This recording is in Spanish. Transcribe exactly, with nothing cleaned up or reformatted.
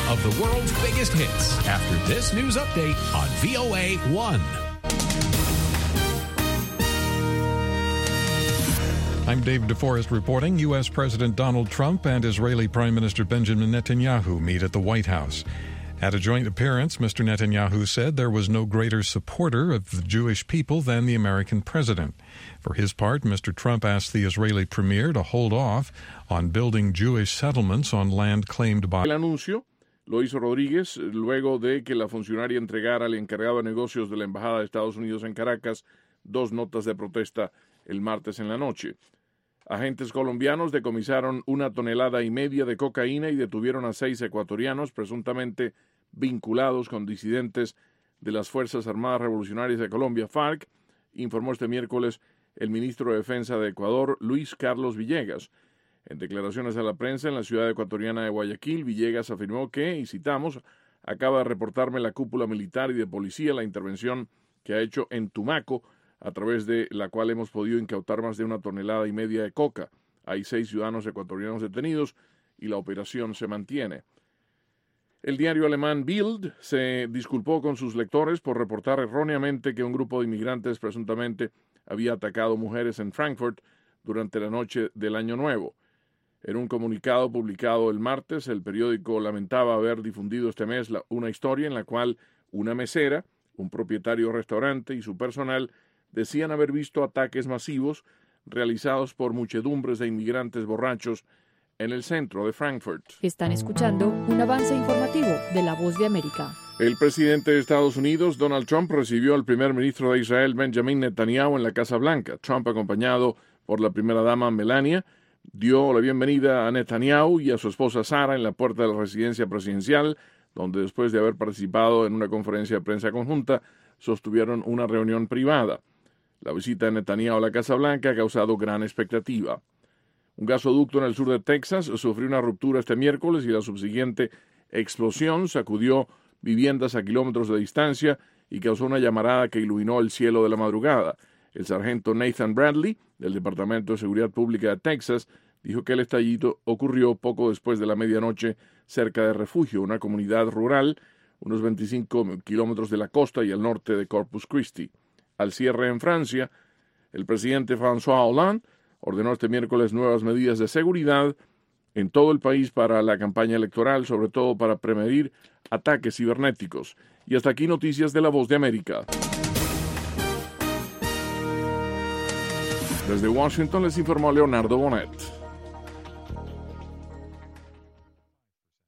of the world's biggest hits after this news update on V O A one. I'm Dave DeForest reporting. U S. President Donald Trump and Israeli Prime Minister Benjamin Netanyahu meet at the White House. At a joint appearance, Mister Netanyahu said there was no greater supporter of the Jewish people than the American president. For his part, Mister Trump asked the Israeli premier to hold off on building Jewish settlements on land claimed by... El anuncio lo hizo Rodríguez luego de que la funcionaria entregara al encargado de negocios de la Embajada de Estados Unidos en Caracas dos notas de protesta el martes en la noche. Agentes colombianos decomisaron una tonelada y media de cocaína y detuvieron a seis ecuatorianos presuntamente vinculados con disidentes de las Fuerzas Armadas Revolucionarias de Colombia, FARC, informó este miércoles el ministro de Defensa de Ecuador, Luis Carlos Villegas. En declaraciones a la prensa en la ciudad ecuatoriana de Guayaquil, Villegas afirmó que, y citamos, acaba de reportarme la cúpula militar y de policía la intervención que ha hecho en Tumaco, a través de la cual hemos podido incautar más de una tonelada y media de coca. Hay seis ciudadanos ecuatorianos detenidos y la operación se mantiene. El diario alemán Bild se disculpó con sus lectores por reportar erróneamente que un grupo de inmigrantes presuntamente había atacado mujeres en Frankfurt durante la noche del Año Nuevo. En un comunicado publicado el martes, el periódico lamentaba haber difundido este mes la, una historia en la cual una mesera, un propietario de restaurante y su personal decían haber visto ataques masivos realizados por muchedumbres de inmigrantes borrachos en el centro de Frankfurt. Están escuchando un avance informativo de La Voz de América. El presidente de Estados Unidos, Donald Trump, recibió al primer ministro de Israel, Benjamin Netanyahu, en la Casa Blanca. Trump, acompañado por la primera dama Melania, dio la bienvenida a Netanyahu y a su esposa Sara en la puerta de la residencia presidencial, donde después de haber participado en una conferencia de prensa conjunta, sostuvieron una reunión privada. La visita de Netanyahu a la Casa Blanca ha causado gran expectativa. Un gasoducto en el sur de Texas sufrió una ruptura este miércoles y la subsiguiente explosión sacudió viviendas a kilómetros de distancia y causó una llamarada que iluminó el cielo de la madrugada. El sargento Nathan Bradley, del Departamento de Seguridad Pública de Texas, dijo que el estallido ocurrió poco después de la medianoche cerca de Refugio, una comunidad rural, unos veinticinco kilómetros de la costa y al norte de Corpus Christi. Al cierre en Francia, el presidente François Hollande ordenó este miércoles nuevas medidas de seguridad en todo el país para la campaña electoral, sobre todo para prevenir ataques cibernéticos. Y hasta aquí noticias de La Voz de América. Desde Washington les informó Leonardo Bonet.